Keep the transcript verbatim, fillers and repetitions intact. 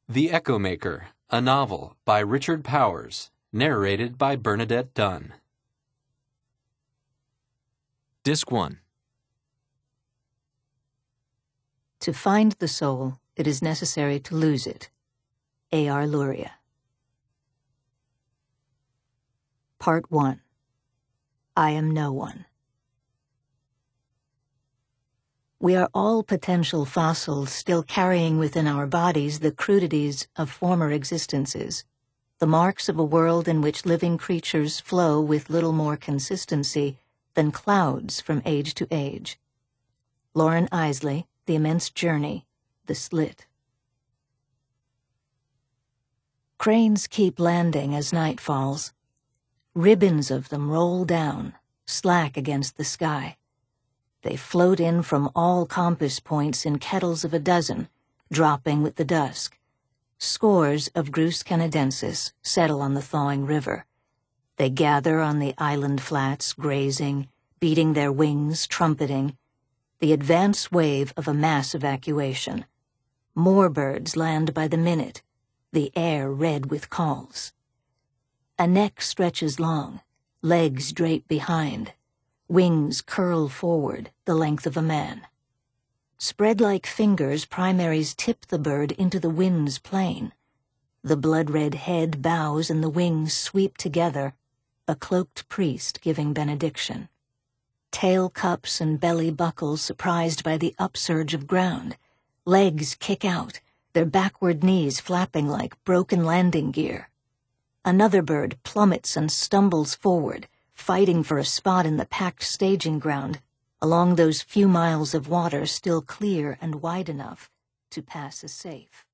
The Echo Maker, a novel by Richard Powers, narrated by Bernadette Dunn. Disc one. To find the soul, it is necessary to lose it. A R Luria. Part one. I am no one. We are all potential fossils still carrying within our bodies the crudities of former existences, the marks of a world in which living creatures flow with little more consistency than clouds from age to age. Lauren Isley, The Immense Journey, The Slit. Cranes keep landing as night falls. Ribbons of them roll down, slack against the sky. They float in from all compass points in kettles of a dozen, dropping with the dusk. Scores of Grus canadensis settle on the thawing river. They gather on the island flats, grazing, beating their wings, trumpeting. The advance wave of a mass evacuation. More birds land by the minute, the air red with calls. A neck stretches long, legs drape behind. Wings curl forward, the length of a man. Spread like fingers, primaries tip the bird into the wind's plane. The blood-red head bows and the wings sweep together, a cloaked priest giving benediction. Tail cups and belly buckles surprised by the upsurge of ground. Legs kick out, their backward knees flapping like broken landing gear. Another bird plummets and stumbles forward, fighting for a spot in the packed staging ground, along those few miles of water still clear and wide enough to pass as safe.